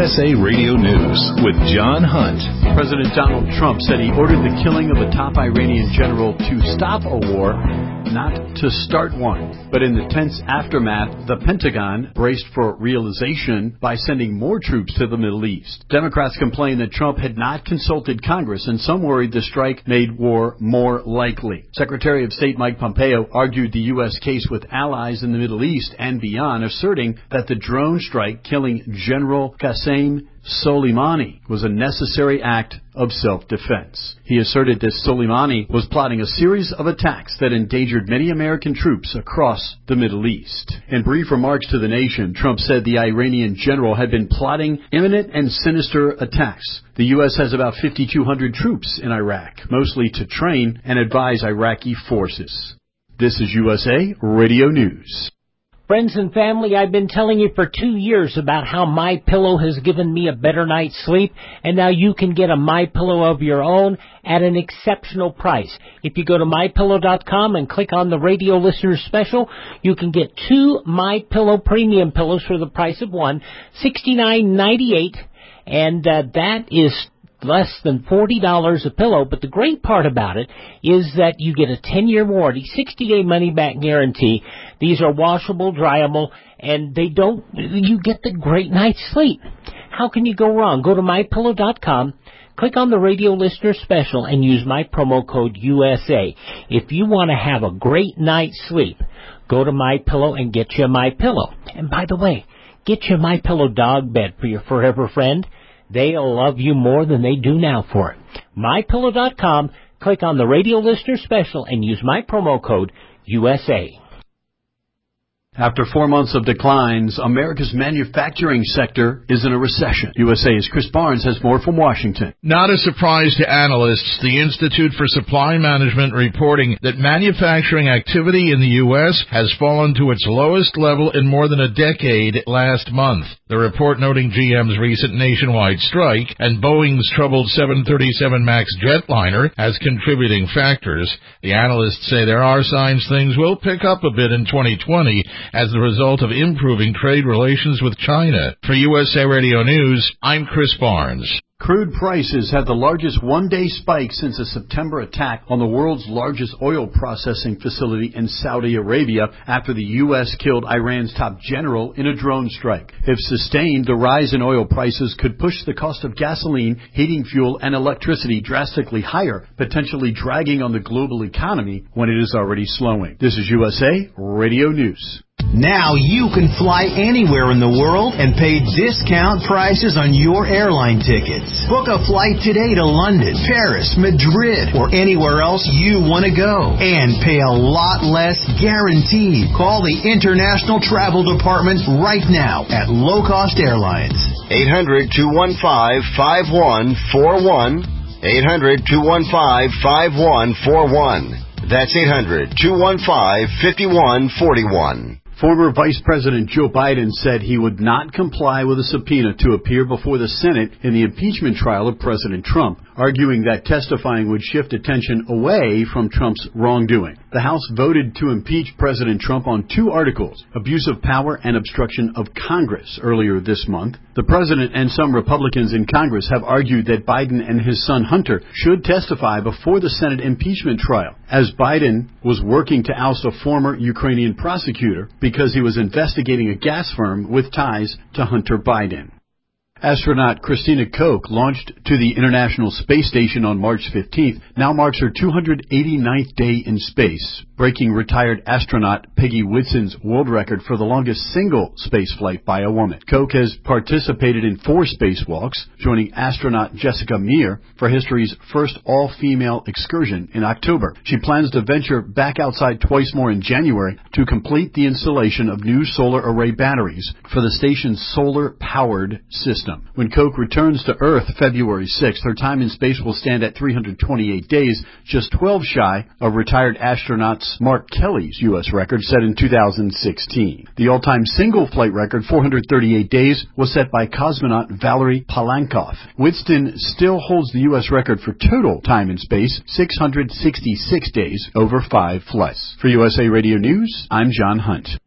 USA Radio News with John Hunt. President Donald Trump said he ordered the killing of a top Iranian general to stop a war, not to start one. But in the tense aftermath, the Pentagon braced for realization by sending more troops to the Middle East. Democrats complained that Trump had not consulted Congress, and some worried the strike made war more likely. Secretary of State Mike Pompeo argued the U.S. case with allies in the Middle East and beyond, asserting that the drone strike killing General Qasem Soleimani was a necessary act of self-defense. He asserted that Soleimani was plotting a series of attacks that endangered many American troops across the Middle East. In brief remarks to the nation, Trump said the Iranian general had been plotting imminent and sinister attacks. The U.S. has about 5,200 troops in Iraq, mostly to train and advise Iraqi forces. This is USA Radio News. Friends and family, I've been telling you for 2 years about how MyPillow has given me a better night's sleep, and now you can get a MyPillow of your own at an exceptional price. If you go to MyPillow.com and click on the radio listener special, you can get 2 MyPillow premium pillows for the price of one, $69.98, and that is less than $40 a pillow. But the great part about it is that you get a 10-year warranty, 60-day money-back guarantee. These are washable, dryable, and you get the great night's sleep. How can you go wrong? Go to MyPillow.com, click on the radio listener special, and use my promo code USA. If you want to have a great night's sleep, go to MyPillow and get you a MyPillow. And by the way, get you a MyPillow dog bed for your forever friend. They'll love you more than they do now for it. MyPillow.com, click on the radio listener special, and use my promo code USA. After 4 months of declines, America's manufacturing sector is in a recession. USA's Chris Barnes has more from Washington. Not a surprise to analysts, the Institute for Supply Management reporting that manufacturing activity in the U.S. has fallen to its lowest level in more than a decade last month. The report noting GM's recent nationwide strike and Boeing's troubled 737 MAX jetliner as contributing factors. The analysts say there are signs things will pick up a bit in 2020 as the result of improving trade relations with China. For USA Radio News, I'm Chris Barnes. Crude prices had the largest one-day spike since a September attack on the world's largest oil processing facility in Saudi Arabia after the U.S. killed Iran's top general in a drone strike. If sustained, the rise in oil prices could push the cost of gasoline, heating fuel, and electricity drastically higher, potentially dragging on the global economy when it is already slowing. This is USA Radio News. Now you can fly anywhere in the world and pay discount prices on your airline tickets. Book a flight today to London, Paris, Madrid, or anywhere else you want to go. And pay a lot less guaranteed. Call the International Travel Department right now at Low Cost Airlines. 800-215-5141. 800-215-5141. That's 800-215-5141. Former Vice President Joe Biden said he would not comply with a subpoena to appear before the Senate in the impeachment trial of President Trump, arguing that testifying would shift attention away from Trump's wrongdoing. The House voted to impeach President Trump on 2 articles, abuse of power and obstruction of Congress, earlier this month. The president and some Republicans in Congress have argued that Biden and his son Hunter should testify before the Senate impeachment trial, as Biden was working to oust a former Ukrainian prosecutor because he was investigating a gas firm with ties to Hunter Biden. Astronaut Christina Koch launched to the International Space Station on March 15th, now marks her 289th day in space, breaking retired astronaut Peggy Whitson's world record for the longest single space flight by a woman. Koch has participated in 4 spacewalks, joining astronaut Jessica Meir for history's first all-female excursion in October. She plans to venture back outside twice more in January to complete the installation of new solar array batteries for the station's solar-powered system. When Koch returns to Earth February 6th, her time in space will stand at 328 days, just 12 shy of retired astronaut Mark Kelly's U.S. record set in 2016. The all-time single-flight record, 438 days, was set by cosmonaut Valery Palankov. Whitson still holds the U.S. record for total time in space, 666 days over 5 flights. For USA Radio News, I'm John Hunt.